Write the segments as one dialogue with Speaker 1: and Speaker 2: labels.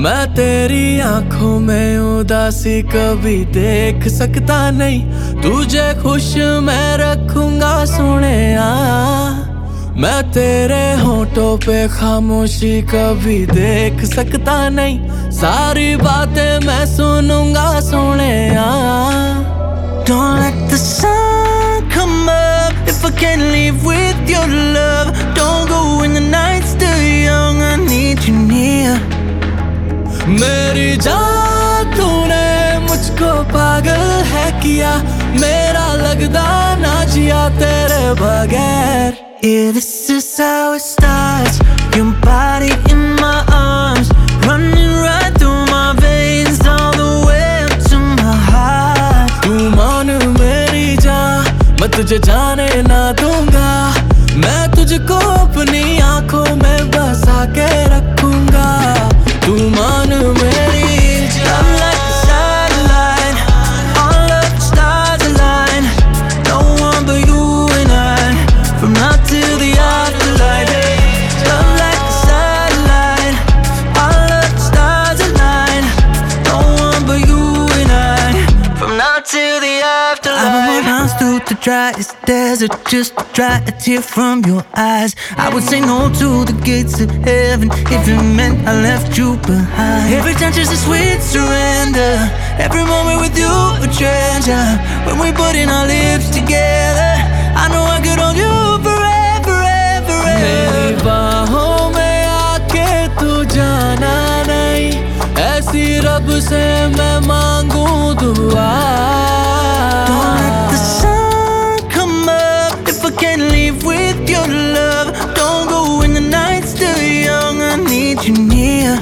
Speaker 1: मैं तेरी आंखों में उदासी कभी देख सकता नहीं। तुझे खुश मैं रखूंगा सोनिया। मैं तेरे होठों पे खामोशी कभी देख सकता नहीं। सारी बातें मैं सुनूंगा Sonia.
Speaker 2: Don't let the sun come up if I can't live with your love. Don't go when the night's still young, I need you near.
Speaker 1: मेरी जान तूने मुझको पागल है किया। मेरा लगदा ना जिया तेरे बगैर।
Speaker 2: Yeah, this is how it starts. Your body in my arms, running right through my veins, all the way up to my heart.
Speaker 1: तू मान मेरी जान, मैं तुझे जाने ना दूंगा। मैं तुझको अपनी आंखों में बसा के रखूंगा। तू मान मेरी
Speaker 2: I'm like a satellite, all of the stars align. No one but you and I, from now till the afterlife. Love like a satellite, all of the stars align. No one but you and I, from now till the afterlife. I would run through the driest desert just to dry a tear from your eyes. I would say no to the gates of heaven if it meant I left you behind. Every touch is a sweet surrender, every moment with you a treasure. When we put in our lips together, I know I could hold you forever, forever,
Speaker 1: मेरी बाहों में आके तू जाना नहीं। ऐसी रब से मैं मांगू दुआ।
Speaker 2: Don't let the sun come up if I can't live with your love. Don't go when the night's still young, I need you near.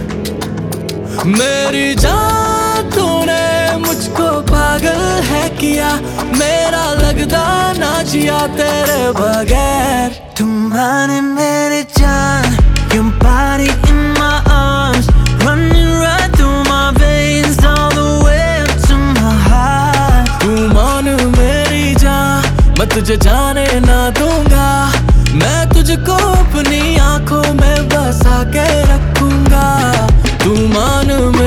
Speaker 1: मेरी जान तूने मुझको पागल है किया। मेरा लगदा ना जिया तेरे बगैर।
Speaker 2: तुम्हारे मेरे जान, your body in my arms, running right through my veins, all the way up to my heart.
Speaker 1: तू मान मेरी जान, मैं तुझे जाने ना दूंगा। मैं तुझको अपनी आंखों में बसा के रखूंगा। तू मान